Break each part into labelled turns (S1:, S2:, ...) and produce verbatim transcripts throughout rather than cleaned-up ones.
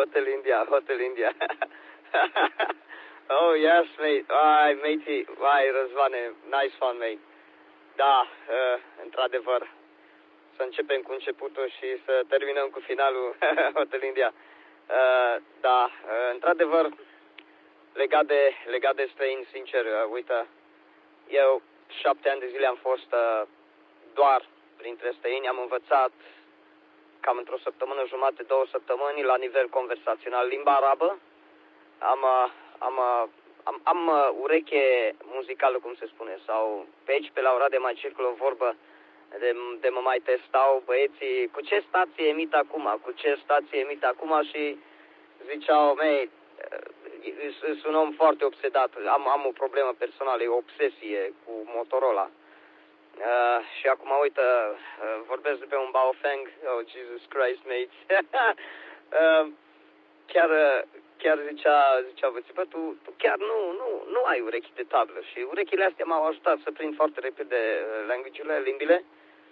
S1: Hotel India, Hotel India. Oh, yes, mate. Ai, matey, ai, Răzvane, nice one, mate. Da, uh, într-adevăr, să începem cu începutul și să terminăm cu finalul Hotel India. Uh, da, uh, într-adevăr, legat de, legat de străini, sincer, uh, uite, eu șapte ani de zile am fost uh, doar printre străini, am învățat cam într-o săptămână jumate, două săptămâni, la nivel conversațional, limba arabă. Am, uh, am, uh, am, am uh, ureche muzicală, cum se spune, sau pe aici, pe la Oradea, mai circulă o vorbă de, de mă mai testau băieții, cu ce stație emit acum, cu ce stație emit acum și ziceau, mei, sunt un om foarte obsedat, am, am o problemă personală, e o obsesie cu Motorola. Uh, și acum, uite, uh, vorbesc de pe un Baofeng, oh, Jesus Christ, mate. uh, chiar, chiar zicea, zicea băieții, bă, tu, tu chiar nu, nu, nu ai urechi de tablă și urechile astea m-au ajutat să prind foarte repede uh, language-urile, limbile.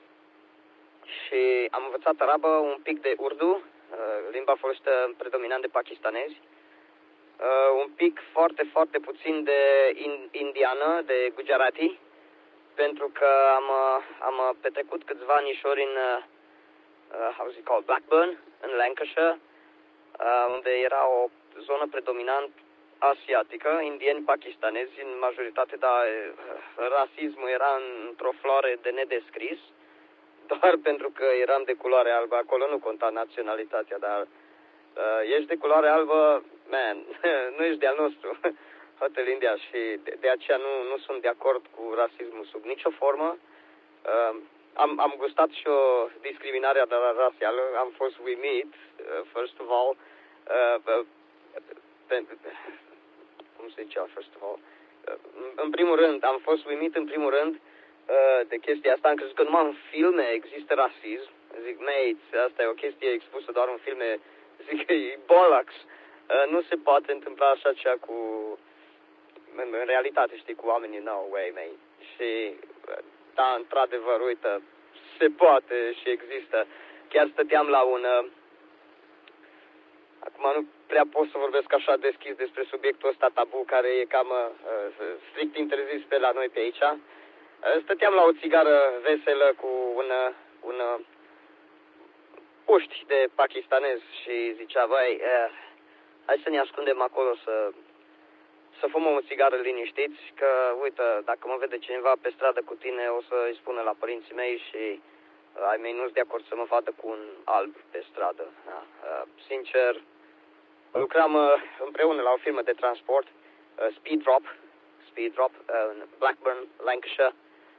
S1: Și am învățat arabă, un pic de urdu, limba folosită predominant de pakistanezi, un pic foarte, foarte puțin de indiană, de gujarati, pentru că am, am petrecut câțiva anișori în, how is it called, Blackburn, în Lancashire, unde era o zonă predominant asiatică, indieni, pakistanezi în majoritate, dar rasismul era într-o floare de nedescris. Doar pentru că eram de culoare albă, acolo nu conta naționalitatea, dar uh, ești de culoare albă, man, nu ești de-al nostru, Hotel India, și de, de aceea nu, nu sunt de acord cu rasismul sub nicio formă. Uh, am, am gustat și o discriminare rasială, am fost we meet, uh, first of all, uh, uh, pe, cum se zicea, first of all, uh, în primul rând, am fost we meet în primul rând, de chestia asta, am crezut că numai în filme există rasism. Zic, mate, asta e o chestie expusă doar în filme. Zic că e bolax. Nu se poate întâmpla așa cea cu, în realitate, știi, cu oamenii, no way, mate. Și, da, într-adevăr, uite, se poate și există. Chiar stăteam la un, acum nu prea pot să vorbesc așa deschis despre subiectul ăsta tabu, care e cam uh, strict interzis pe la noi pe aici. Stăteam la o țigară veselă cu un, un puști de pakistanez și zicea, băi, eh, hai să ne ascundem acolo să, să fumăm o țigară liniștiți, că, uite, dacă mă vede cineva pe stradă cu tine, o să-i spună la părinții mei și ai mei nu-s de acord să mă vadă cu un alb pe stradă. Da. Sincer, lucram împreună la o firmă de transport, Speed Drop, Speed Drop, în Blackburn, Lancashire.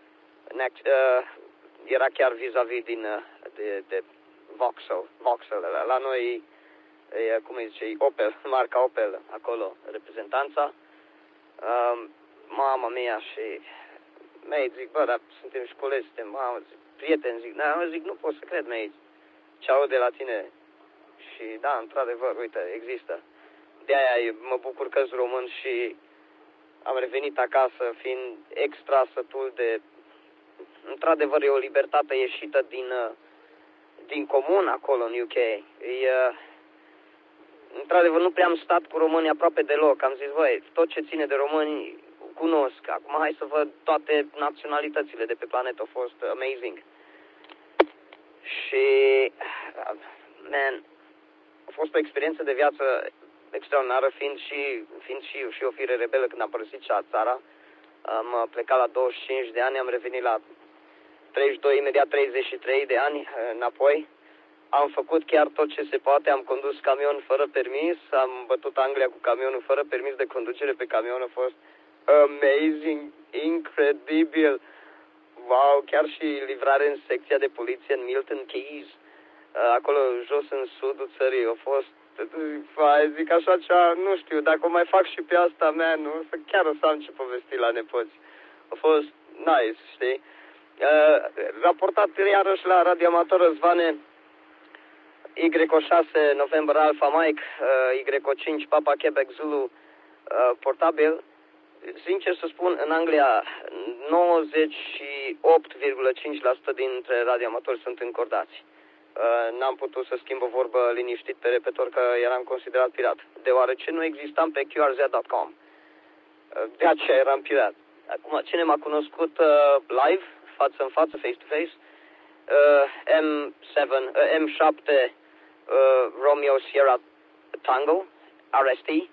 S1: Uh, era chiar vis-a-vis din, de, de Vauxhall, Vauxhall. La noi, e, cum îi zice, Opel, marca Opel, acolo, reprezentanța. Uh, mama mea și mei, zic, bă, dar suntem școlezi, suntem, mamă, zic, prieteni, zic, da, zic, nu pot să cred, mei, ce aud de la tine. Și da, într-adevăr, uite, există. De-aia mă bucur că-s român și am revenit acasă fiind extra sătul de, într-adevăr, e o libertate ieșită din, din comun acolo în U K. E, într-adevăr, nu prea am stat cu români aproape deloc. Am zis, băi, tot ce ține de români cunosc. Acum hai să văd toate naționalitățile de pe planetă. A fost amazing. Și, man, a fost o experiență de viață extraordinară, fiind și, fiind și, și o fire rebelă când am părăsit țara. Am plecat la douăzeci și cinci de ani, am revenit la treizeci și doi, imediat treizeci și trei de ani înapoi. Am făcut chiar tot ce se poate, am condus camion fără permis, am bătut Anglia cu camionul fără permis de conducere pe camion, a fost amazing, incredibil. Wow, chiar și livrare în secția de poliție în Milton Keynes, acolo jos în sudul țării, a fost, zic așa cea, nu știu, dacă o mai fac și pe asta mea, nu, chiar o să am ce povesti la nepoți. A fost nice, știi? Uh, raportat iarăși la Radio Amator Răzvane, Y O șase November Alpha Mike, uh, Y O cinci Papa Quebec Zulu, uh, portabil. Sincer să spun, în Anglia nouăzeci și opt virgulă cinci la sută dintre radioamatori sunt încordați. Uh, n-am putut să schimb o vorbă liniștit pe repetor că eram considerat pirat, deoarece nu existam pe Q R Z punct com. Uh, de aceea eram pirat. Acum, cine m-a cunoscut uh, live, față în față, face-to-face, uh, M șapte, uh, M șapte uh, Romeo Sierra Tango, R S T, uh,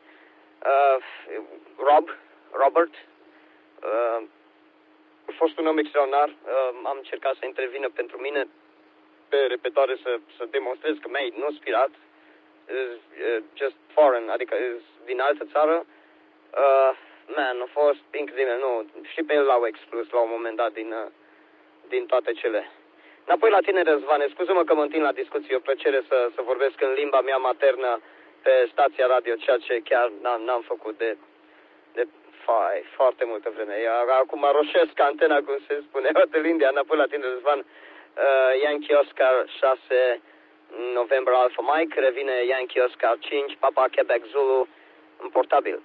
S1: Rob, Robert, uh, a fost un om extraordinar, uh, am încercat să intervină pentru mine pe repetoare să, să demonstrez că, mei, nu sunt pirat, is uh, just foreign, adică is din altă țară. Uh, man, a fost incredibil, nu, și pe el l-au exclus la un moment dat din, uh, din toate cele. Înapoi la tine, Răzvane, scuză-mă că mă întind la discuție, e o plăcere să, să vorbesc în limba mea maternă pe stația radio, ceea ce chiar n-am, n-am făcut de, de fai, foarte multă vreme. Eu, acum roșesc antena, cum se spune, Hotel India, înapoi la tine, Răzvan. Uh, Yankee Oscar șase November Alpha Mike, revine Yankee Oscar cinci Papa Quebec Zulu în portabil.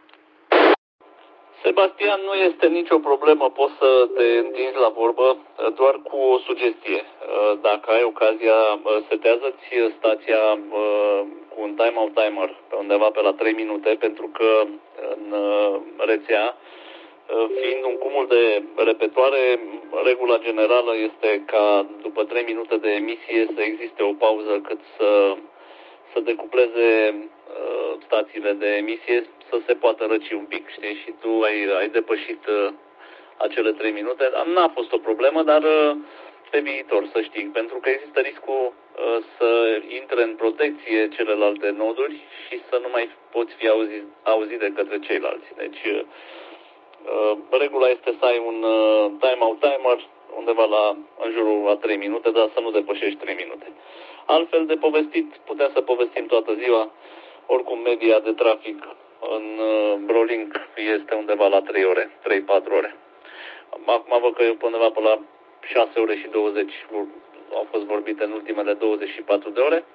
S2: Sebastian, nu este nicio problemă, poți să te întinzi la vorbă, doar cu o sugestie. Dacă ai ocazia, setează-ți stația cu un time-out timer pe undeva pe la trei minute, pentru că în rețea, fiind un cumul de repetoare, regula generală este ca după trei minute de emisie să existe o pauză cât să, să decupleze uh, stațiile de emisie, să se poată răci un pic, știi? Și tu ai, ai depășit uh, acele trei minute. N-a fost o problemă, dar uh, pe viitor să știi, pentru că există riscul uh, să intre în protecție celelalte noduri și să nu mai poți fi auzit, auzit de către ceilalți. Deci uh, Uh, regula este să ai un uh, time-out timer undeva la în jurul a trei minute, dar să nu depășești trei minute. Altfel de povestit, putem să povestim toată ziua. Oricum, media de trafic în uh, Brolink este undeva la trei ore, trei patru ore. Acum văd că undeva pe la șase ore și douăzeci au fost vorbite în ultimele douăzeci și patru de ore.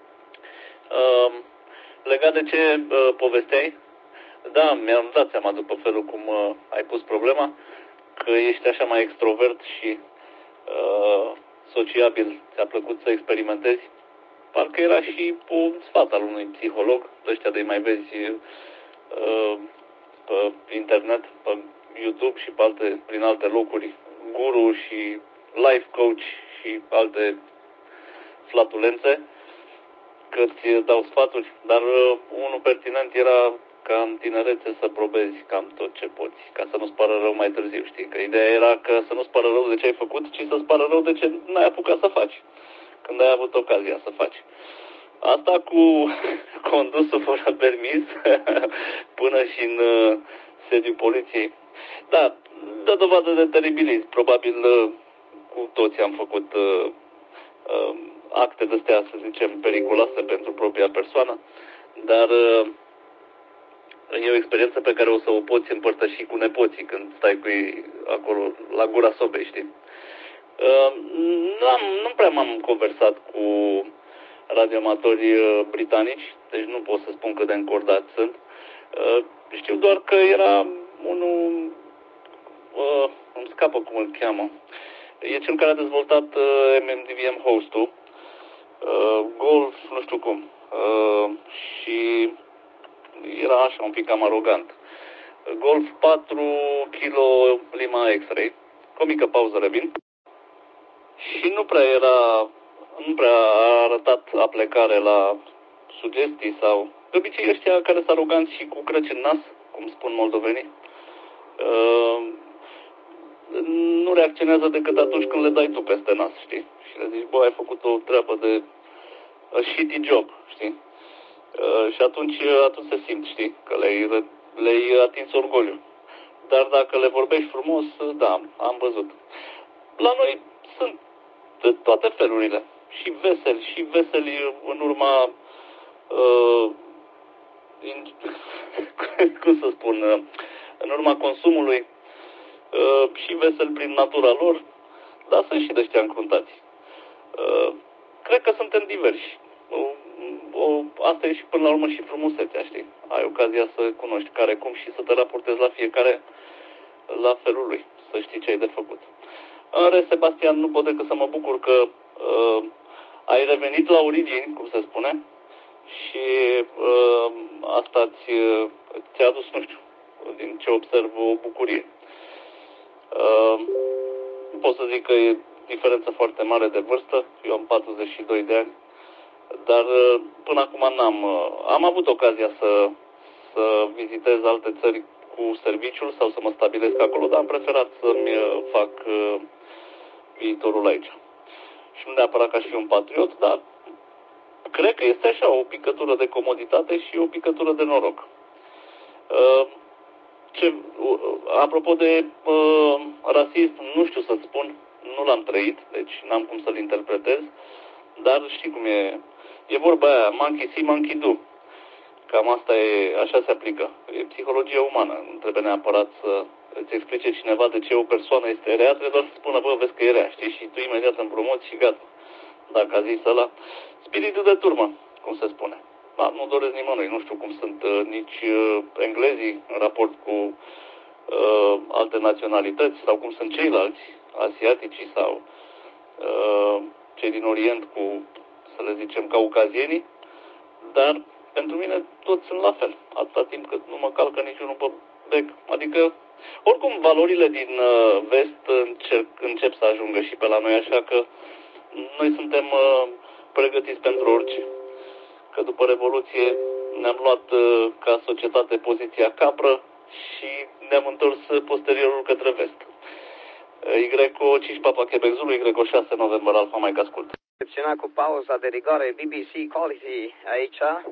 S2: Uh, legat de ce uh, povesteai, da, mi-am dat seama după felul cum uh, ai pus problema, că ești așa mai extrovert și uh, sociabil, ți-a plăcut să experimentezi. Parcă era și un sfat al unui psiholog, ăștia de mai vezi uh, pe internet, pe YouTube și pe alte, prin alte locuri, guru și life coach și alte flatulențe, că ți dau sfaturi, dar uh, unul pertinent era ca în tinerețe să probezi cam tot ce poți, ca să nu-ți pară rău mai târziu, știi? Că ideea era că să nu-ți pară rău de ce ai făcut, ci să-ți pară rău de ce n-ai apucat să faci, când ai avut ocazia să faci. Asta cu condusul fără permis până și în uh, sediul poliției. Da, dă dovadă de teribilism. Probabil uh, cu toți am făcut uh, uh, acte de-astea, să zicem, periculoase pentru propria persoană, dar uh, e o experiență pe care o să o poți împărtăși cu nepoții când stai cu ei acolo la gura sobei, știi? Uh, n-am, nu prea m-am conversat cu radioamatori uh, britanici, deci nu pot să spun cât de încordați sunt. Uh, știu doar că era unul, uh, îmi scapă cum îl cheamă, e cel care a dezvoltat uh, M M D V M host-ul, uh, Golf, nu știu cum, uh, și era așa un pic cam arogant. Golf patru Kilo Lima X-Ray, cu o mică pauză revin. Și nu prea era, nu prea a arătat aplecare la sugestii sau... De obicei ăștia care sunt aroganți și cu crăci în nas, cum spun moldovenii, uh, nu reacționează decât atunci când le dai tu peste nas, știi? Și le zici, bă, ai făcut o treabă de a shitty job, știi? Uh, și atunci, atunci se simt, știi? Că le-ai, le-ai atins orgoliu. Dar dacă le vorbești frumos, da, am văzut. La noi sunt de toate felurile. Și veseli, și veseli în urma, uh, in, cum să spun, uh, în urma consumului, uh, și veseli prin natura lor, dar sunt și de ăștia încruntați. Uh, cred că suntem diversi. Uh, uh, asta e și până la urmă și frumusețea, știi? Ai ocazia să cunoști care cum și să te raportezi la fiecare la felul lui, să știi ce ai de făcut. În rest, Sebastian, nu pot decât să mă bucur că uh, ai revenit la origini, cum se spune, și uh, asta ți, ți-a adus, nu știu, din ce observ, o bucurie. Uh, pot să zic că e diferență foarte mare de vârstă, eu am patruzeci și doi de ani, dar uh, până acum n-am, uh, am avut ocazia să, să vizitez alte țări cu serviciul sau să mă stabilesc acolo, dar am preferat să-mi uh, fac uh, viitorul aici. Și nu neapărat ca și un patriot, dar cred că este așa o picătură de comoditate și o picătură de noroc. Uh, ce, uh, apropo de uh, rasism, nu știu să spun, nu l-am trăit, deci n-am cum să-l interpretez, dar știi cum e, e vorba aia, monkey see, monkey do. Cam asta e, așa se aplică. E psihologia umană, nu trebuie neapărat să îți explice cineva de ce o persoană este rea, trebuie doar să spună, bă, vezi că e rea, știi, și tu imediat împrumuți și gata. Dacă a zis ăla, spiritul de turmă, cum se spune. Da, nu doresc nimănui, nu știu cum sunt uh, nici uh, englezii în raport cu uh, alte naționalități sau cum sunt ceilalți, asiaticii sau uh, cei din Orient cu, să le zicem, caucazienii, dar pentru mine toți sunt la fel, atâta timp cât nu mă calcă niciunul pe bec. Adică, oricum, valorile din uh, vest încep, încep să ajungă și pe la noi, așa că noi suntem uh, pregătiți pentru orice. Că după Revoluție ne-am luat uh, ca societate poziția capră și ne-am întors posteriorul către vest. Y O cinci Papa Quebec Zulu, Y O șase November Alfa Mike, ascult.
S1: Excepționat cu pauza de rigoare B B C Quality aici. Uh,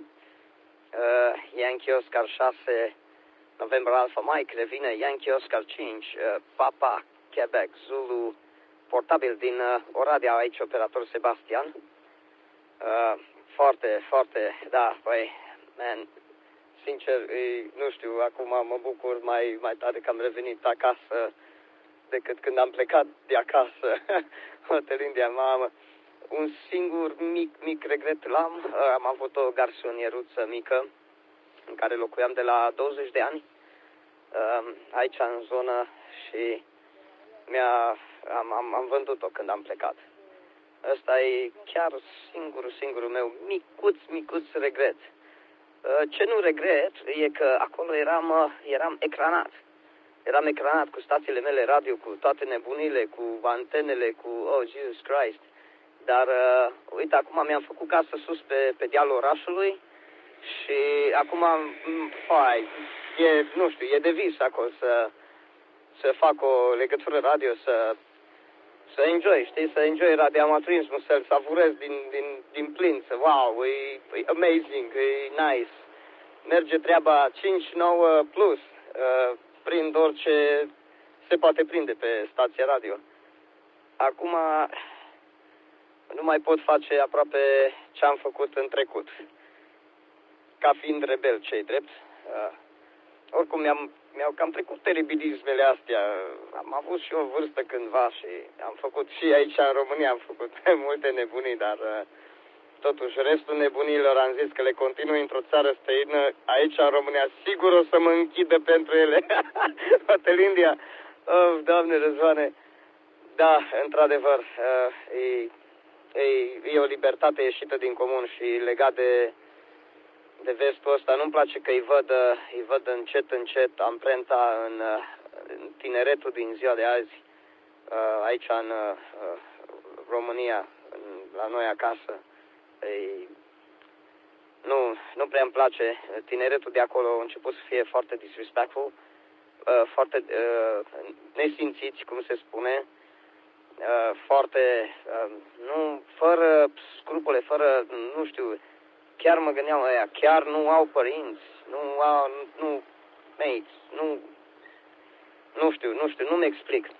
S1: Yankee Oscar șase November Alfa Mike, revine Yankee Oscar cinci uh, Papa Quebec Zulu, portabil din uh, Oradea, aici operator Sebastian. Uh, foarte, foarte, da, băi, man, sincer, e, nu știu, acum mă bucur mai, mai tare că am revenit acasă decât când am plecat de acasă. Hotel India, mamă. Un singur mic, mic regret l-am. Uh, am avut o garsonieruță mică în care locuiam de la douăzeci de ani, uh, aici în zonă, și mi-a, am, am, am vândut-o când am plecat. Ăsta e chiar singurul, singurul meu micuț, micuț regret. Ce nu regret e că acolo eram, eram ecranat. Eram ecranat cu stațiile mele radio, cu toate nebunile, cu antenele, cu, oh, Jesus Christ. Dar, uh, uite, acum mi-am făcut casă sus pe, pe dealul orașului și acum, fai, e, nu știu, e de vis acolo să, să fac o legătură radio, să... Să enjoy, știi, să enjoy radioamaturismul, să-l savurez din, din, din plin, să, wow, e, e amazing, e nice. Merge treaba cinci nouă plus, uh, prind orice se poate prinde pe stația radio. Acum nu mai pot face aproape ce am făcut în trecut, ca fiind rebel, ce-i drept. Uh, oricum mi-am Mi-au cam trecut teribilismele astea. Am avut și o vârstă cândva și am făcut și aici în România, am făcut multe nebunii, dar totuși restul nebunilor am zis că le continui într-o țară străină. Aici în România sigur o să mă închidă pentru ele. Hotel India. Oh, Doamne Răzvane. Da, într-adevăr, e, e, e o libertate ieșită din comun și legat de de vestul ăsta. Nu-mi place că îi văd, îi văd încet, încet amprenta în, în tineretul din ziua de azi, aici în România, la noi acasă. Ei, nu, nu prea îmi place. Tineretul de acolo a început să fie foarte disrespectful, foarte nesimțiți, cum se spune, foarte, nu, fără scrupule, fără, nu știu, chiar mă gândeam aia, chiar nu au părinți, nu au, nu, mates, nu, nu știu, nu știu, nu-mi explic.